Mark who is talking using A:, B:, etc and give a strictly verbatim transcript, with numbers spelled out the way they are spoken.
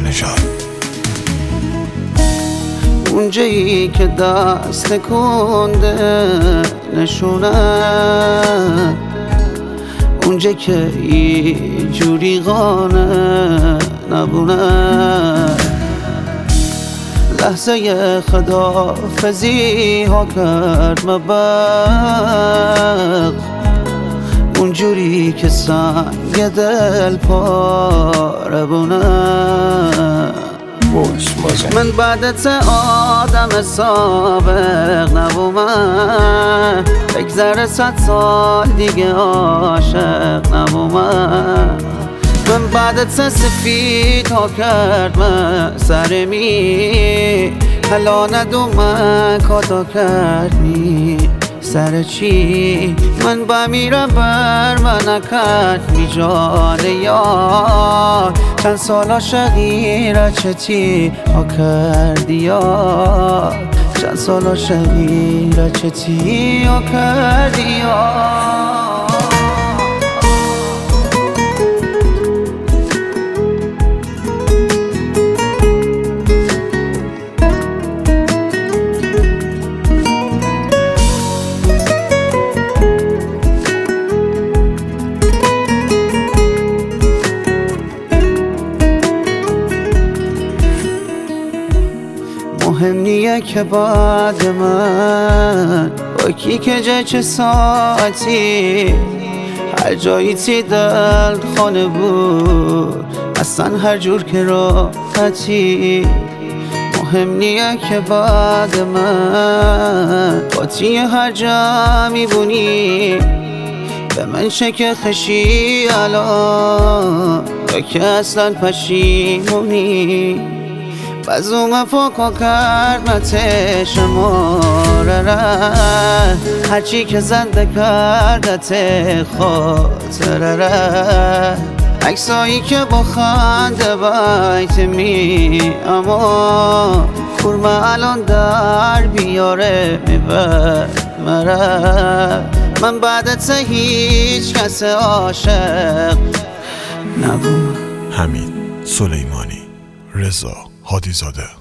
A: نژاد.
B: اونجایی که دست کنده نشونه، اونجا که ای جوری قانه نبونه، لحظه خدافزی ها کرد مبق، اونجوری که سنگ دل پاره بونه. من بعدت آدم سابق نبومم، بگذره صد سال دیگه عاشق نبومم. من بعدت سفید ها کرد من سرمی، حالا ندومم کاتا کردنی سر چی. من بمیرم بر من نکرد می جانه یار، چند سال عاشقی را چتی ها کردی یار، چند سال عاشقی را چتی ها کردی یار. مهم نیه که بعد من با کی که جه چه ساعتی، هر جایی تی دل خانه بود اصلا هر جور که راحتی. مهم نیه که بعد من با تی هر جا میبونی، به من شک خشی الان یا که اصلا پشیمونی. بزوم فاکا کرد متش ماره ره، هرچی که زنده کردت خاطره ره، عکسایی که با خنده بیت می اما کورمه الان در بیاره میبر مره. من بعدت هیچ کس عاشق نبود.
A: حمید سلیمانی، رضا هادی زاده.